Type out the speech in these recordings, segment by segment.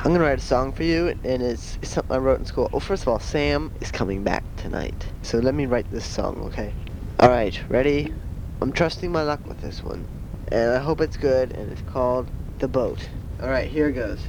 I'm gonna write a song for you, and it's something I wrote in school. Well, first of all, Sam is coming back tonight, so let me write this song, okay? Alright, ready? I'm trusting my luck with this one, and I hope it's good, and it's called The Boat. Alright, here it goes.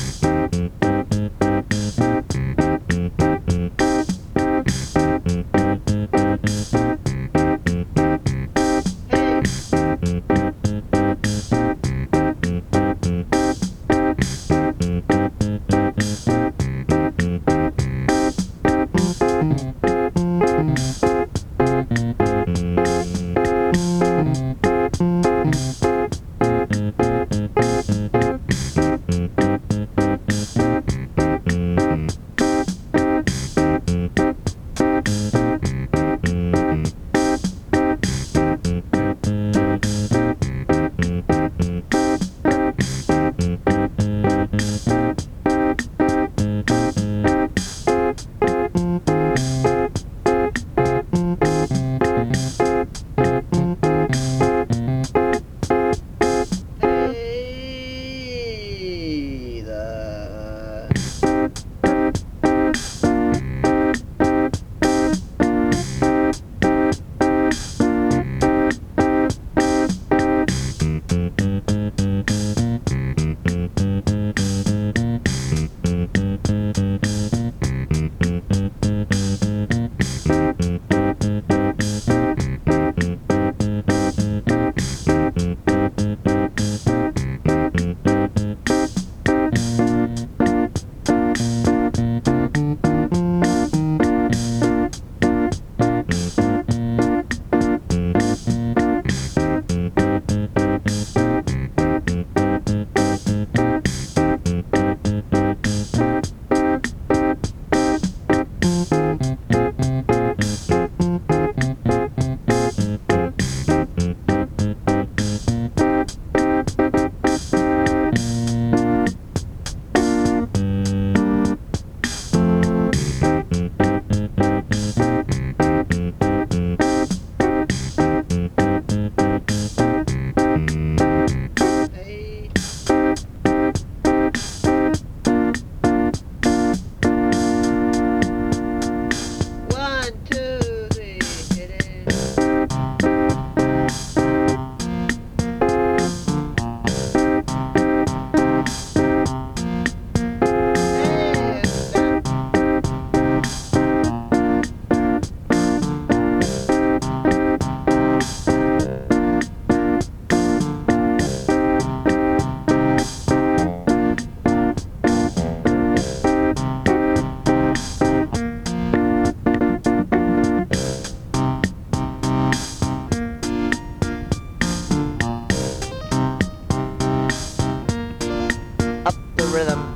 Up the rhythm.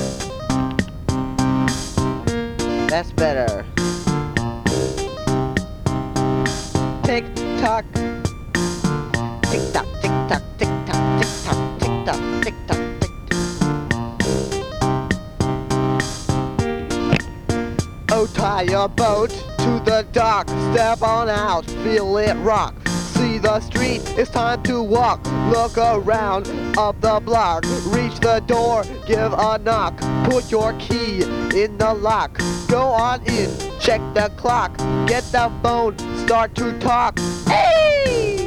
That's better. Tick tock. Tick tock, tick tock, tick tock, tick tock, tick tock, tick tock, tick tock. Oh, tie your boat to the dock. Step on out, feel it rock. See the street, it's time to walk. Look around, up the block. Reach the door, give a knock. Put your key in the lock. Go on in, check the clock. Get the phone, start to talk. Hey!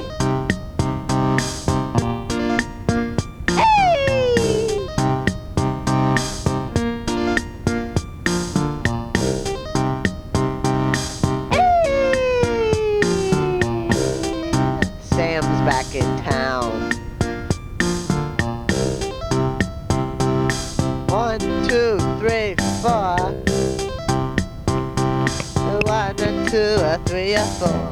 Hey! Sam's back in town. 1, 2, 3, 4. 1 and 2, 3 and 4.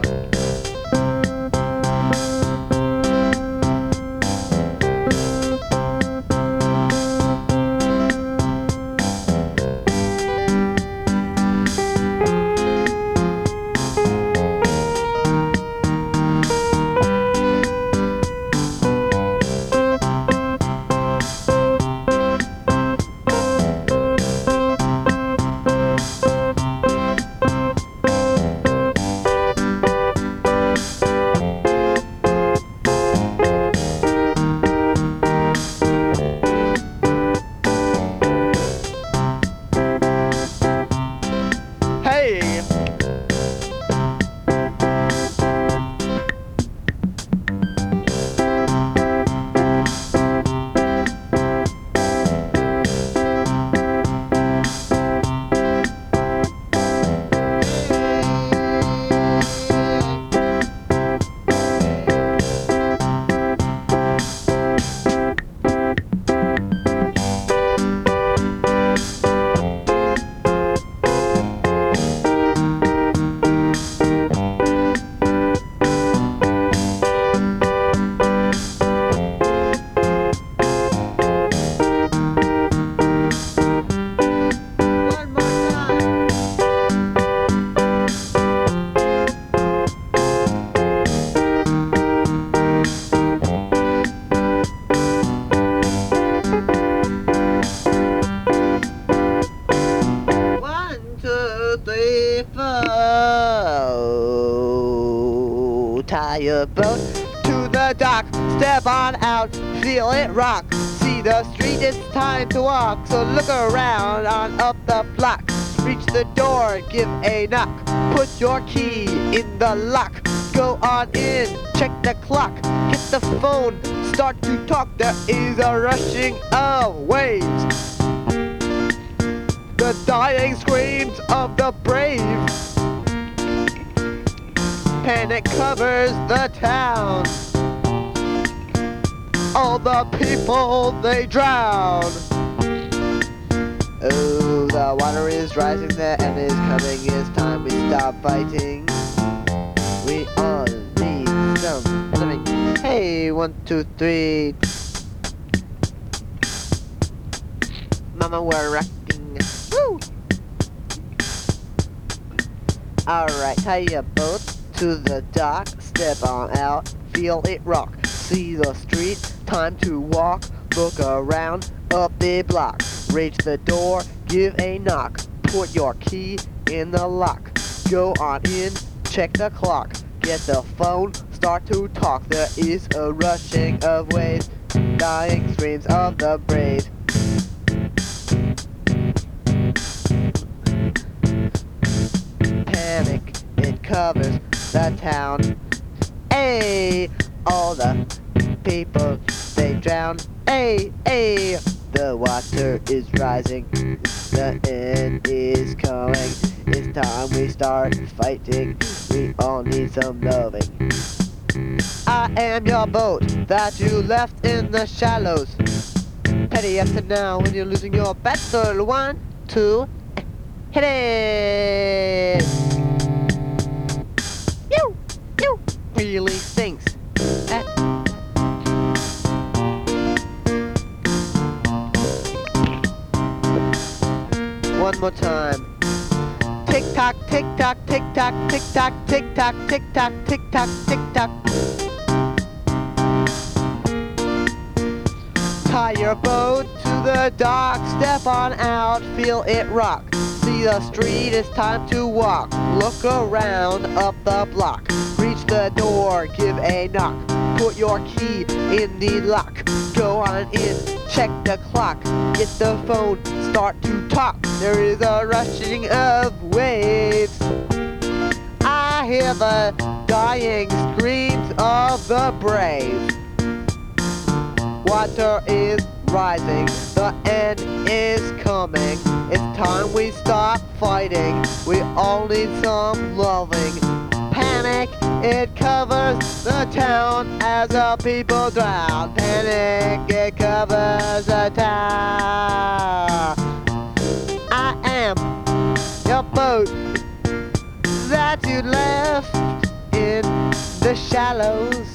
tie your boat to the dock, step on out, feel it rock. See the street, it's time to walk, so look around on up the block. Reach the door, give a knock, put your key in the lock. Go on in, check the clock, get the phone, start to talk. There is a rushing of waves, the dying screams of the brave. Panic covers the town, all the people they drown. Oh, the water is rising, the end is coming, it's time we stop fighting. We all need some living. Hey, 1, 2, 3. Mama, we're rocking. Woo! Alright, tie your boat to the dock, step on out, feel it rock. See the street, time to walk, look around, up the block. Reach the door, give a knock, put your key in the lock. Go on in, check the clock, get the phone, start to talk. There is a rushing of waves, dying screams of the brave. Panic, it covers the town. Hey, all the people they drown. Hey, hey, the water is rising, the end is coming. It's time we start fighting, we all need some loving. I am your boat that you left in the shallows. Petty up to now when you're losing your battle. 1, 2, hit it! You, really stinks. One more time. Tick tock, tick tock, tick tock, tick tock, tick tock, tick tock, tick tock, tick tock. Tie your boat to the dock, step on out, feel it rock. See the street, it's time to walk. Look around up the block. Reach the door, give a knock. Put your key in the lock. Go on in, check the clock. Get the phone, start to talk. There is a rushing of waves. I hear the dying screams of the brave. Water is rising, the end is coming. It's time we stop fighting, we all need some loving. Panic, it covers the town as the people drown. Panic, it covers the town. I am your boat that you left in the shallows.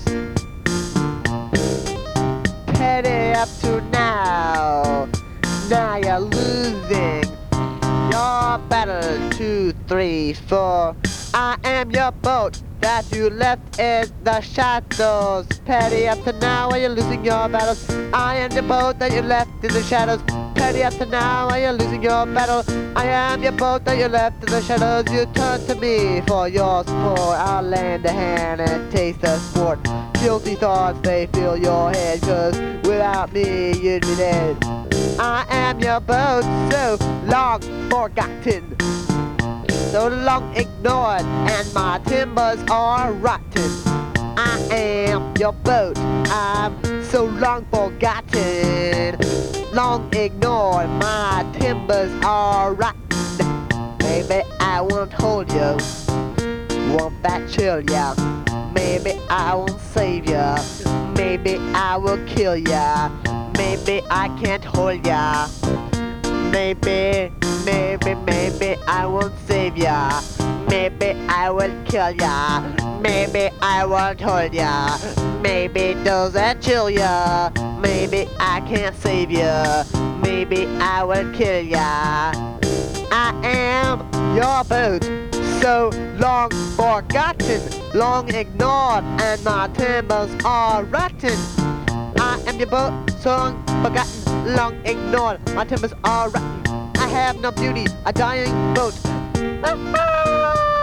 Petty up to now, now you're losing your battle. 2, 3, 4. I am your boat that you left in the shadows. Petty up to now while you're losing your battles. I am your boat that you left in the shadows. Petty up to now while you're losing your battle. I am your boat that you left in the shadows. You turn to me for your support. I'll lend a hand and taste the sport. Guilty thoughts, they fill your head, 'cause without me you'd be dead. I am your boat, so long forgotten, so long ignored, and my timbers are rotten. I am your boat, I'm so long forgotten, long ignored, my timbers are rotten. Maybe I won't hold you, won't that chill ya? Maybe I won't save ya, maybe I will kill ya. Maybe I can't hold ya. Maybe I won't save ya. Maybe I will kill ya. Maybe I won't hold ya. Maybe doesn't chill ya. Maybe I can't save ya. Maybe I will kill ya. I am your boat, so long forgotten, long ignored, and my timbers are rotten. I am your boat, so long forgotten, long ignored, my timbers are rotten. I have no beauty, a dying boat.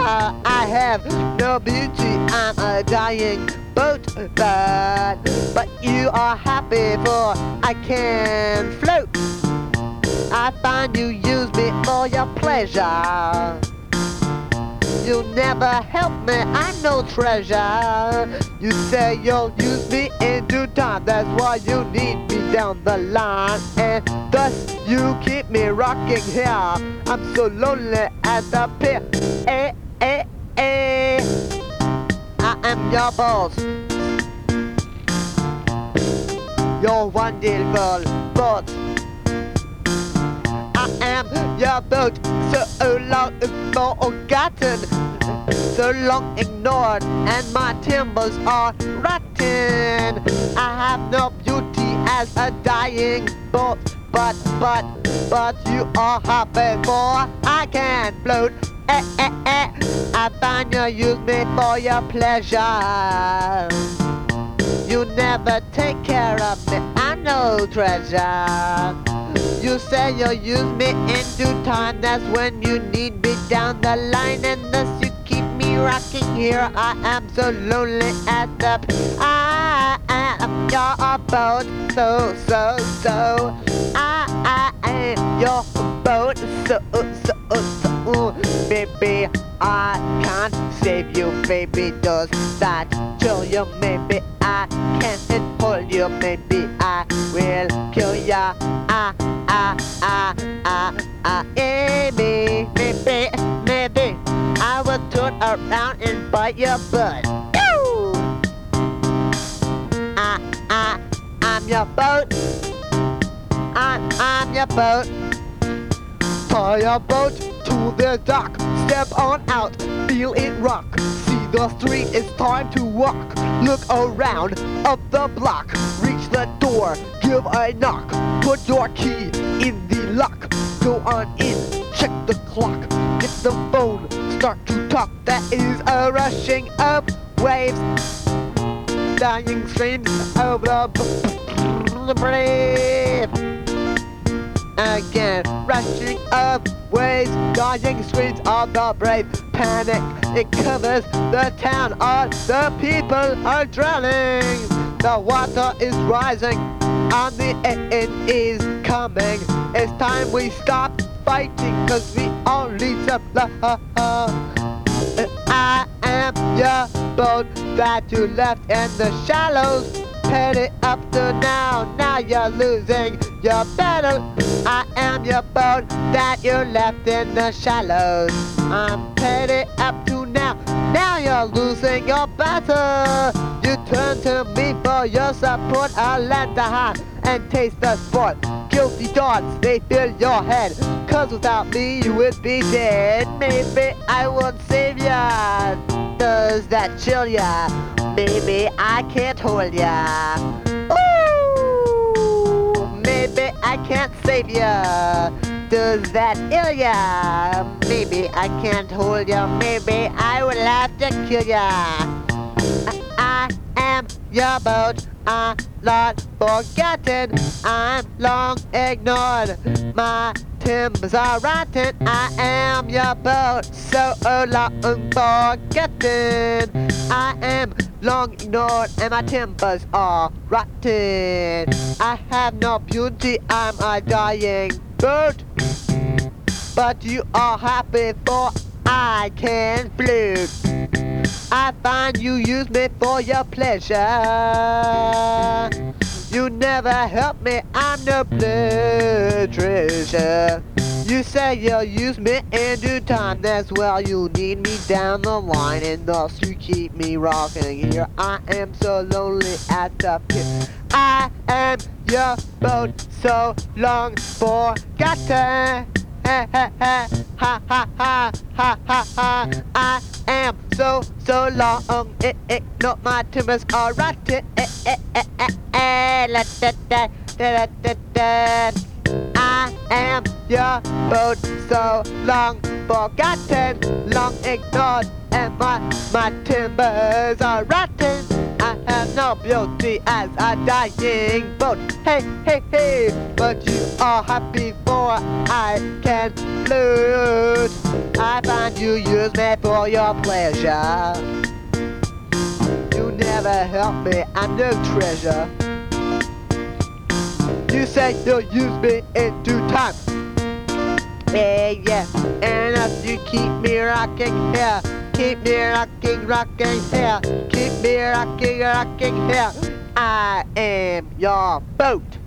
I have no beauty, I'm a dying boat, but you are happy for I can float. I find you use me for your pleasure. You never help me, I'm no treasure. You say you'll use me in due time, that's why you need me down the line. And thus you keep me rocking here. I'm so lonely at the pier. Eh, eh, eh. I am your boss. You're wonderful, but I am your boat, so long forgotten, so long ignored, and my timbers are rotten. I have no beauty as a dying boat, but you are happy for I can float. Eh, eh, eh. I find you use me for your pleasure. You never take care of me, I'm no treasure. You say you'll use me in due time, that's when you need me down the line. And thus you keep me rocking here, I am so lonely at the I am your boat, so I am your boat, so maybe I can't save you, baby, does that kill you? Maybe I can't hold you, maybe I will kill ya. Maybe I will turn around and bite your butt. I'm your boat. I'm your boat. Tie your boat to the dock. Step on out, feel it rock. See the street, it's time to walk. Look around, up the block. Reach the door, give a knock. Put your key in the lock. Go on in, check the clock. Get the phone, start to talk. That is a rushing of waves. Dying streams over the brave. Again, rushing of waves, dying screams of the brave. Panic, it covers the town, all the people are drowning. The water is rising, and the end is coming. It's time we stop fighting, cause we all need some love. I am your boat that you left in the shallows. Headed up to now you're losing your battle. I am your boat that you left in the shallows. I'm headed up to now you're losing your battle. You turn to me for your support, I'll lend a hand and taste the sport. Guilty thoughts, they fill your head, cause without me you would be dead. Maybe I won't save ya, does that chill ya? Maybe I can't hold ya. Ooh, maybe I can't save ya, does that ill ya? Maybe I can't hold ya, maybe I will have to kill ya. I am your boat, I'm not forgotten, I'm long ignored, my timbers are rotten. I am your boat, so long forgotten. I am long ignored and my timbers are rotten. I have no beauty, I'm a dying boat, but you are happy for I can float. I find you use me for your pleasure. You never help me, I'm no blood treasure. You say you'll use me in due time, that's well you need me down the line. And thus you keep me rocking here, I am so lonely at the pit. I am your boat, so long forgotten. Ha ha ha ha ha ha ha ha ha. I am so long ignored, my timbers are rotten. I am your boat, so long forgotten, long ignored, and my timbers are rotten. I have no beauty as a dying boat. Hey, hey, hey, but you are happy for I can float. I find you use me for your pleasure. You never help me, I'm no treasure. You say you'll use me in due time. Yeah, and if you keep me rocking here, keep me rocking here, keep me rocking here, I am your boat.